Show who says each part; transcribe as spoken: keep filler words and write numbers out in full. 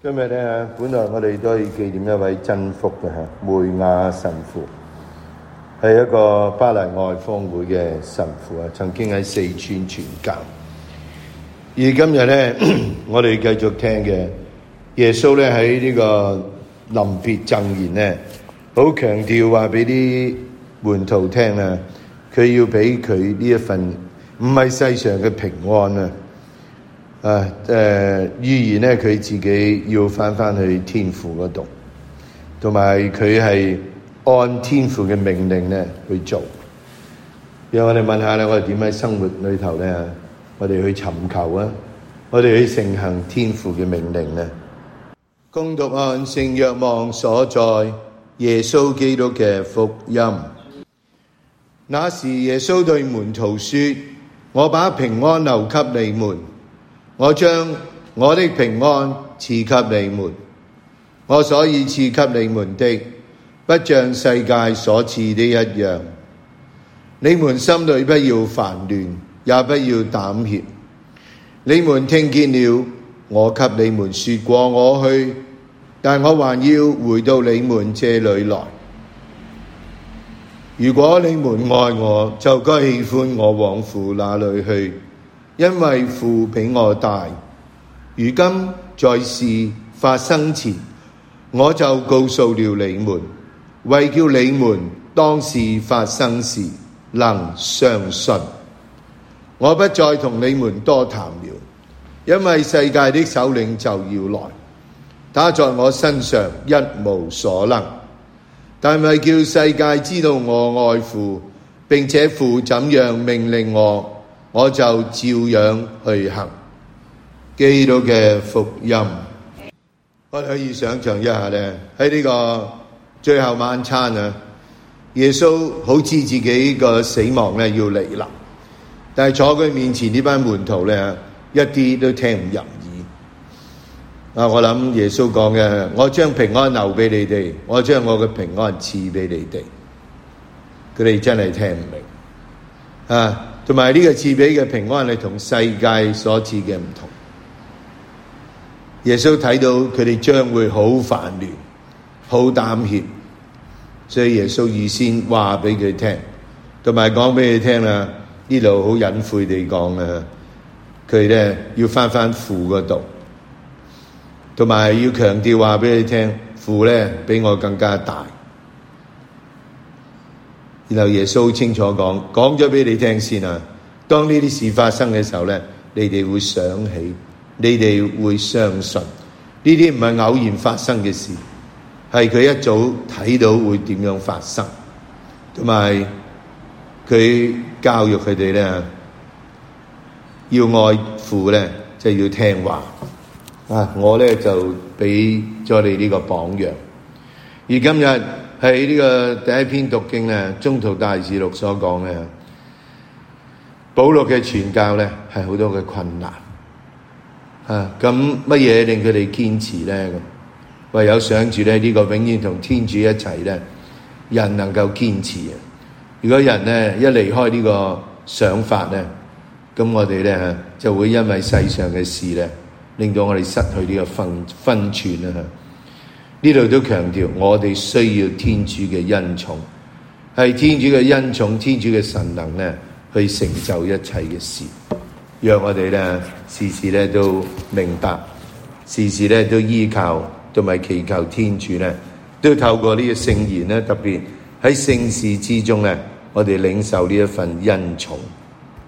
Speaker 1: 今日咧，本來我哋都可以紀念一位真福嘅嚇，梅亞神父，係一個巴黎愛方會嘅神父啊，曾經喺四川傳教。而今日咧，我哋繼續聽嘅耶穌咧喺呢個臨別贈言咧，好強調話俾啲門徒聽啊，佢要俾佢呢一份唔係世上嘅平安啊。啊，誒、呃，預言咧，佢自己要返返去天父嗰度，同埋佢係按天父嘅命令咧去做。讓我哋問下咧，我哋點喺生活裏頭咧，我哋去尋求啊，我哋去承行天父嘅命令咧。恭讀按聖若望所載耶穌基督嘅福音。那時耶穌對門徒說：我把平安留給你們。我將我的平安賜給你們，我所以賜給你們的，不像世界所賜的一樣。你們心裏不要煩亂，也不要膽怯。你們聽見了，我給你們說過我去，但我還要回到你們這裏來。如果你們愛我，就該喜歡我往父那裏去。因為父比我大，如今在事發生前，我就告訴了你們，為叫你們當事發生時能相信。我不再同你們多談了，因為世界的首領就要來，他在我身上一無所能，但為叫世界知道我愛父，並且父怎樣命令我，我就照樣去行。基督嘅福音，我哋可以想象一下咧，喺呢個最後晚餐啊，耶穌好似自己個死亡咧要嚟啦，但係坐佢面前呢班門徒咧，一啲都聽唔入耳。啊，我諗耶穌講嘅，我將平安留俾你哋，我將我嘅平安賜俾你哋，佢哋真係聽唔明啊！同埋呢個賜俾嘅平安係同世界所賜嘅唔同。耶穌睇到佢哋將會好煩亂、好膽怯，所以耶穌預先話俾佢聽，同埋講俾佢聽啦。呢度好隱晦地講啊，佢咧要返返父嗰度，同埋要強調話俾佢聽，父咧比我更加大。然後耶穌清楚講，講咗俾你聽先啊。當呢啲事發生嘅時候咧，你哋會想起，你哋會相信，呢啲唔係偶然發生嘅事，係佢一早睇到會點樣發生，同埋佢教育佢哋咧，要愛父咧，就係要聽話啊！我咧就俾咗你呢個榜樣。而今日喺呢個第一篇讀經咧，宗徒大事錄所講嘅，保祿嘅傳教咧係好多嘅困難啊！咁乜嘢令佢哋堅持咧？咁唯有想住咧呢個永遠同天主一齊咧，人能夠堅持啊！如果人咧一離開呢個想法咧，咁我哋咧就會因為世上嘅事咧，令到我哋失去呢個分分寸啊！呢度都強調，我哋需要天主嘅恩寵，係天主嘅恩寵，天主嘅神能咧，去成就一切嘅事，讓我哋咧時時咧都明白，時時咧都依靠同埋祈求天主咧，都透過呢個聖言咧，特別喺聖事之中咧，我哋領受呢一份恩寵。